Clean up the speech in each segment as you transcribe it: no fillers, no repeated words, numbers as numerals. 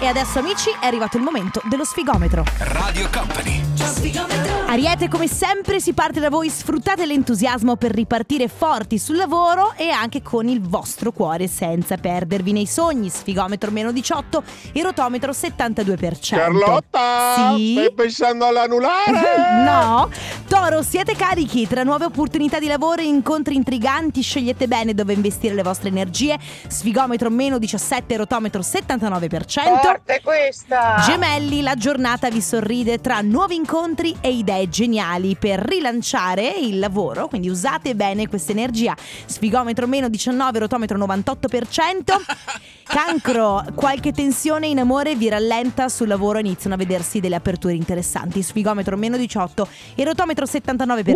E adesso amici è arrivato il momento dello sfigometro. Radio Company. Ariete, come sempre si parte da voi, sfruttate l'entusiasmo per ripartire forti sul lavoro e anche con il vostro cuore senza perdervi nei sogni. Sfigometro meno 18 e rotometro 72%. Carlotta, sì? stai pensando all'anulare? No. Toro, siete carichi tra nuove opportunità di lavoro e incontri intriganti, scegliete bene dove investire le vostre energie. Sfigometro meno 17 e rotometro 79%. Forte questa! Gemelli, la giornata vi sorride tra nuovi incontri e idee geniali per rilanciare il lavoro, quindi usate bene questa energia. Sfigometro meno 19, rotometro 98%. Cancro, qualche tensione in amore vi rallenta sul lavoro, iniziano a vedersi delle aperture interessanti. Sfigometro meno 18 e rotometro 79%.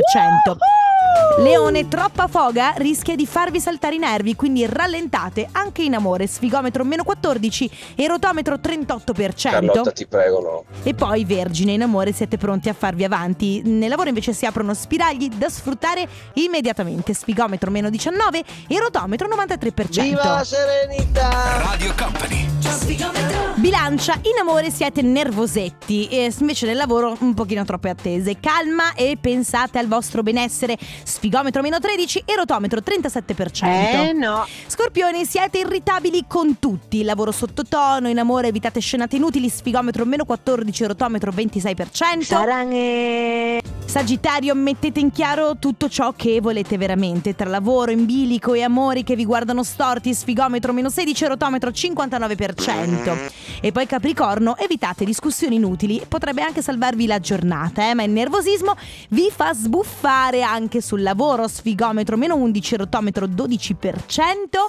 Leone, troppa foga rischia di farvi saltare i nervi, quindi rallentate anche in amore. Sfigometro meno 14 e rotometro 38%. Carlotta, ti prego, no. E poi Vergine, in amore siete pronti a farvi avanti. Nel lavoro invece si aprono spiragli da sfruttare immediatamente. Sfigometro meno 19 e rotometro 93%. Viva la serenità! Radio Company. Bilancia, in amore siete nervosetti e invece nel lavoro un pochino troppe attese. Calma e pensate al vostro benessere. Sfigometro meno 13 e rotometro 37%. No. Scorpioni, siete irritabili con tutti. Lavoro sottotono, in amore evitate scenate inutili. Sfigometro meno 14 e rotometro 26%. Saranghe. Sagittario, mettete in chiaro tutto ciò che volete veramente. Tra lavoro, in bilico e amori che vi guardano storti. Sfigometro meno 16 e rotometro 59%. E poi Capricorno, evitate discussioni inutili. Potrebbe anche salvarvi la giornata, ma il nervosismo vi fa sbuffare anche sul lavoro. Sfigometro meno 11 e rotometro 12%.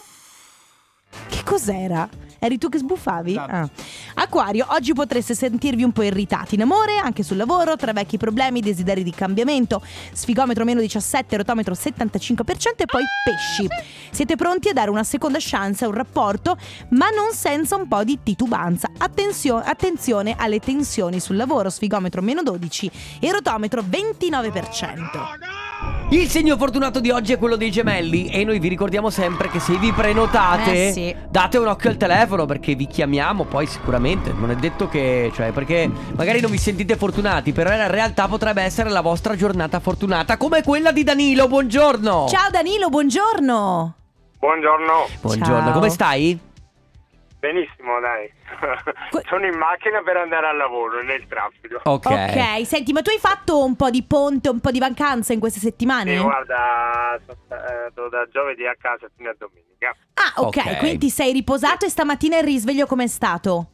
Che cos'era? Eri tu che sbuffavi? Ah. Acquario, oggi potreste sentirvi un po' irritati in amore, anche sul lavoro, tra vecchi problemi, desideri di cambiamento. Sfigometro meno 17, rotometro 75%. E poi Pesci, siete pronti a dare una seconda chance a un rapporto, ma non senza un po' di titubanza. Attenzione alle tensioni sul lavoro. Sfigometro meno 12 e rotometro 29%. Il segno fortunato di oggi è quello dei Gemelli e noi vi ricordiamo sempre che se vi prenotate sì. date un occhio al telefono perché vi chiamiamo poi sicuramente. Non è detto che, cioè, perché magari non vi sentite fortunati, però in realtà potrebbe essere la vostra giornata fortunata, come quella di Danilo. Buongiorno. Ciao Danilo, buongiorno. Buongiorno, Buongiorno, Ciao. come stai? benissimo dai. Sono in macchina per andare al lavoro nel traffico. Ok, senti, ma tu hai fatto un po' di ponte, un po' di vacanza in queste settimane? Sì, guarda, sono stato da giovedì a casa fino a domenica. Ah, ok, quindi ti sei riposato e stamattina il risveglio com'è stato?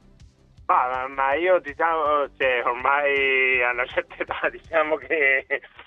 Ma io diciamo, cioè, ormai a una certa età diciamo che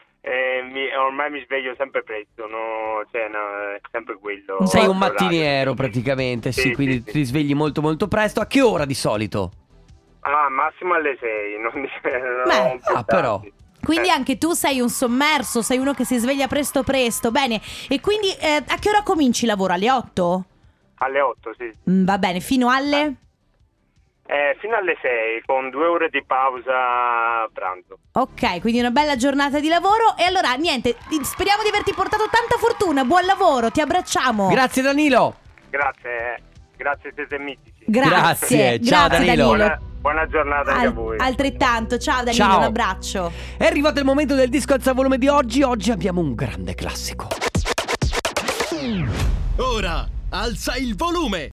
ormai mi sveglio sempre presto, no? Cioè, no, è sempre quello. Sei un l'orario. mattiniero praticamente, sì, Sì, quindi sì. ti svegli molto molto presto. A che ora di solito? Massimo alle 6, non Beh, più però. tardi. Quindi anche tu sei un sommerso, sei uno che si sveglia presto. Bene, e quindi a che ora cominci il lavoro? Alle 8? Alle 8, sì. Va bene, fino alle? Fino alle 6, con 2 ore di pausa a pranzo. Ok, quindi una bella giornata di lavoro. E allora, niente, speriamo di averti portato tanta fortuna. Buon lavoro, ti abbracciamo. Grazie Danilo. Grazie, siete mitici. Grazie. Ciao, Danilo. Buona giornata anche a voi. Altrettanto, ciao Danilo, Ciao. un abbraccio. È arrivato il momento del disco alzavolume di oggi. Oggi abbiamo un grande classico. Ora alza il volume.